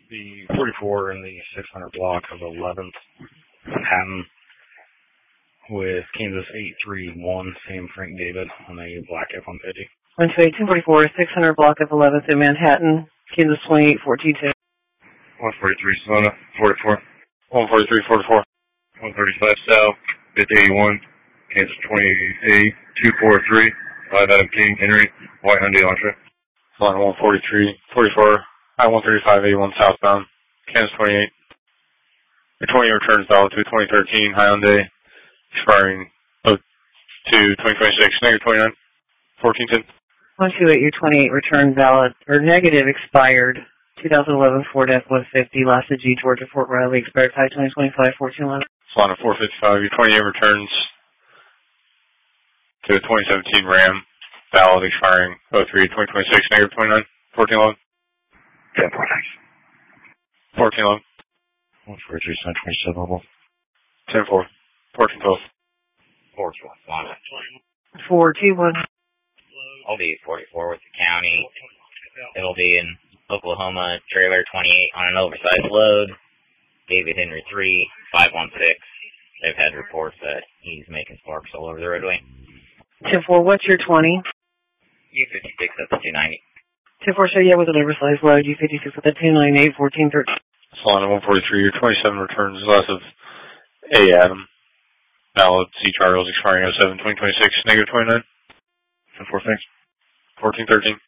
the 44 in the 600 block of 11th Manhattan with Kansas 831, Sam Frank David on a black F-150. 128, 244, 600 block of 11th in Manhattan, Kansas 28, 1410. 143 Savannah, 44. 143, 44. 135 South, 5081, Kansas 28, 243, 5 Adam King, Henry, White Hyundai Elantra. Savannah 143, 44, I-135, 81 southbound, Kansas 28. The 20 returns valid to 2013 Hyundai, expiring 2026, negative 29, 1410. 128, your 28 return valid, or negative expired, 2011 Ford F-150, Lassa G, Georgia, Fort Riley, expired 5/2025, 1411. Solana 455, your 28 returns to a 2017 Ram, valid, expiring 03/2026, negative 29, 1411. 1411. 143, 727 level. 10-4. 1412. 421. 421. I'll be 44 with the county. It'll be in Oklahoma, trailer 28 on an oversized load. David Henry 3, 516. They've had reports that he's making sparks all over the roadway. 10-4, what's your 20? U56 at the 290. 10-4, so yeah, with an oversized load, U56 at the 298, 1413. Solana 143, your 27 returns less of A. Adam. Valid, C. Charles, expiring 07/2026, negative 29. 10-4, thanks. 1413.